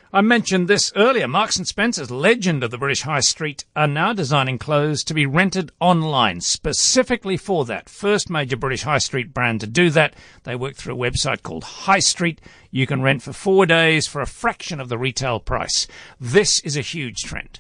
I mentioned this earlier. Marks and Spencer's, legend of the British High Street, are now designing clothes to be rented online specifically for that. First major British High Street brand to do that. They work through a website called High Street. You can rent for 4 days for a fraction of the retail price. This is a huge trend.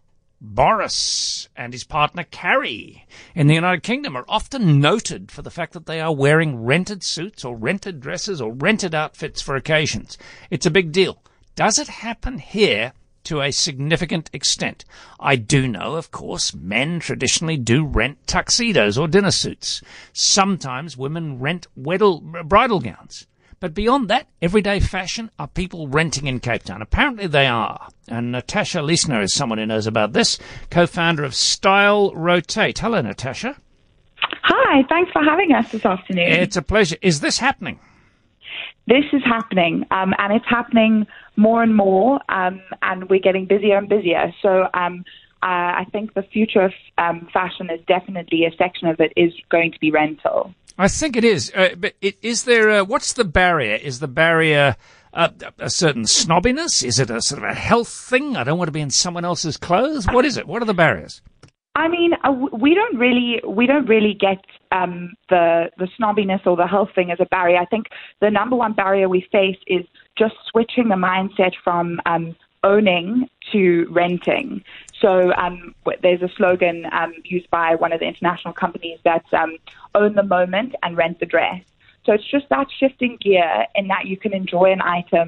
Boris and his partner Carrie in the United Kingdom are often noted for the fact that they are wearing rented suits or rented dresses or rented outfits for occasions. It's a big deal. Does it happen here to a significant extent? I do know, of course, men traditionally do rent tuxedos or dinner suits. Sometimes women rent bridal gowns. But beyond that, everyday fashion, are people renting in Cape Town? Apparently they are. And Natasha Liesner is someone who knows about this, co-founder of Style Rotate. Hello, Natasha. Hi, thanks for having us this afternoon. It's a pleasure. Is this happening? This is happening, and it's happening more and more, and we're getting busier and busier. So I think the future of fashion is definitely, a section of it is going to be rental. I think it is. But is there, what's the barrier? Is the barrier a certain snobbiness? Is it a sort of a health thing? I don't want to be in someone else's clothes. What is it? What are the barriers? I mean, we don't really get the snobbiness or the health thing as a barrier. I think the number one barrier we face is just switching the mindset from owning to renting. So there's a slogan used by one of the international companies that's own the moment and rent the dress. So it's just that shifting gear in that you can enjoy an item,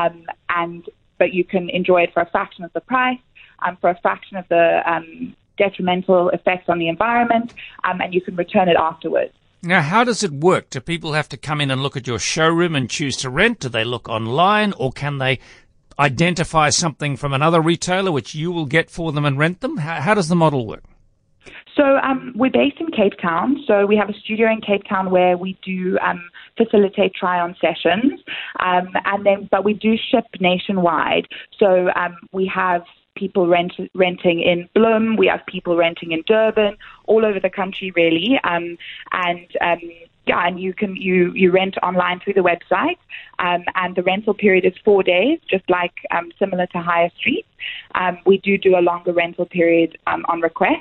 but you can enjoy it for a fraction of the price, for a fraction of the detrimental effects on the environment, and you can return it afterwards. Now, how does it work? Do people have to come in and look at your showroom and choose to rent? Do they look online, or can they identify something from another retailer which you will get for them and rent them? How does the model work? So we're based in Cape Town. So we have a studio in Cape Town where we do facilitate try-on sessions, but we do ship nationwide. So we have people renting in Bloem, we have people renting in Durban, all over the country really, and you rent online through the website, and the rental period is 4 days, just like similar to Higher Street. We do a longer rental period on request,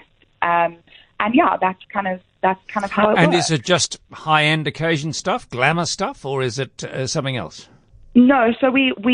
that's kind of how it works. And is it just high-end occasion stuff, glamour stuff, or is it something else? No, so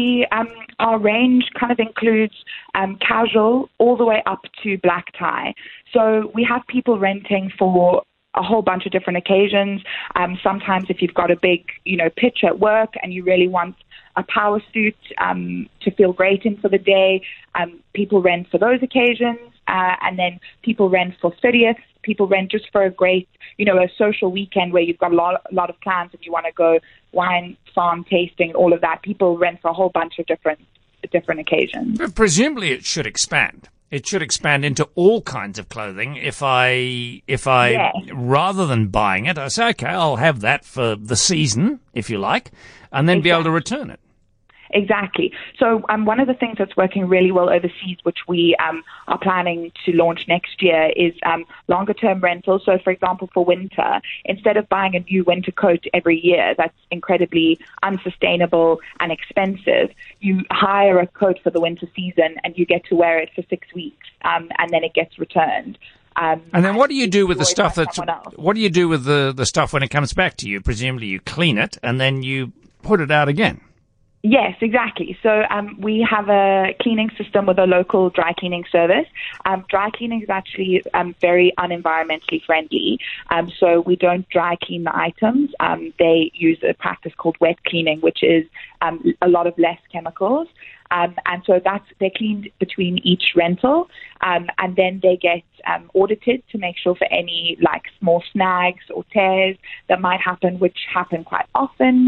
our range kind of includes casual all the way up to black tie. So we have people renting for a whole bunch of different occasions. Sometimes if you've got a big, pitch at work and you really want a power suit to feel great in for the day, people rent for those occasions. And then people rent for 30th. People rent just for a great, a social weekend where you've got a lot of plans and you want to go wine farm tasting, all of that. People rent for a whole bunch of different occasions. But presumably it should expand. It should expand into all kinds of clothing. If I rather than buying it, I say, okay, I'll have that for the season, if you like, and then be able to return it. Exactly. So one of the things that's working really well overseas, which we are planning to launch next year, is longer-term rentals. So, for example, for winter, instead of buying a new winter coat every year, that's incredibly unsustainable and expensive, you hire a coat for the winter season and you get to wear it for 6 weeks, and then it gets returned. And then what do you do with the stuff what do you do with the stuff when it comes back to you? Presumably you clean it and then you put it out again. Yes, exactly. So we have a cleaning system with a local dry cleaning service. Dry cleaning is actually very unenvironmentally friendly. So we don't dry clean the items. They use a practice called wet cleaning, which is a lot of less chemicals. And so they're cleaned between each rental, and then they get audited to make sure for any small snags or tears that might happen, which happen quite often.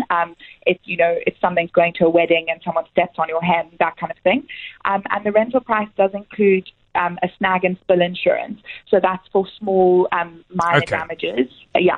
If something's going to a wedding and someone steps on your hem, that kind of thing. And the rental price does include a snag and spill insurance. So that's for small minor damages. Yeah.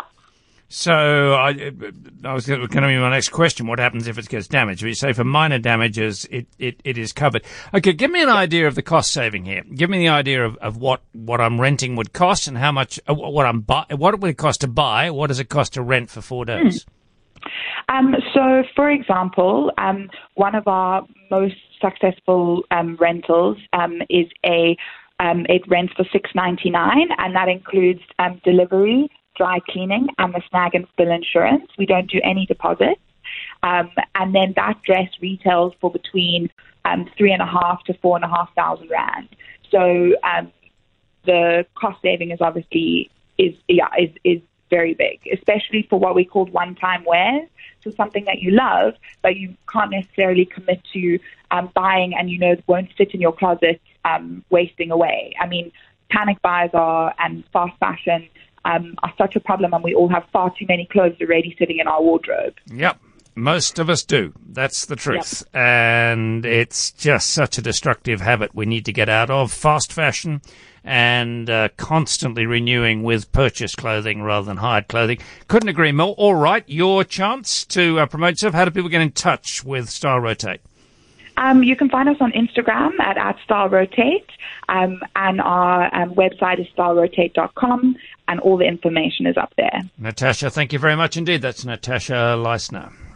So I was going to be my next question. What happens if it gets damaged? You say for minor damages, it is covered. Okay, give me an idea of the cost saving here. Give me the idea of what I'm renting would cost and how much what it would cost to buy. What does it cost to rent for 4 days? So, for example, one of our most successful rentals is it rents for $6.99, and that includes delivery, dry cleaning, and the snag and spill insurance. We don't do any deposits, and then that dress retails for between 3,500 to 4,500 rand. So the cost saving is obviously is very big, especially for what we call one-time wears. So something that you love, but you can't necessarily commit to buying, and it won't fit in your closet, wasting away. I mean, panic buys and fast fashion are such a problem, and we all have far too many clothes already sitting in our wardrobe. Yep. Most of us do. That's the truth. Yep. And it's just such a destructive habit we need to get out of. Fast fashion and constantly renewing with purchased clothing rather than hired clothing. Couldn't agree more. All right, your chance to promote yourself. How do people get in touch with Style Rotate? You can find us on Instagram at @StyleRotate, and our website is stylerotate.com, and all the information is up there. Natasha, thank you very much indeed. That's Natasha Leisner.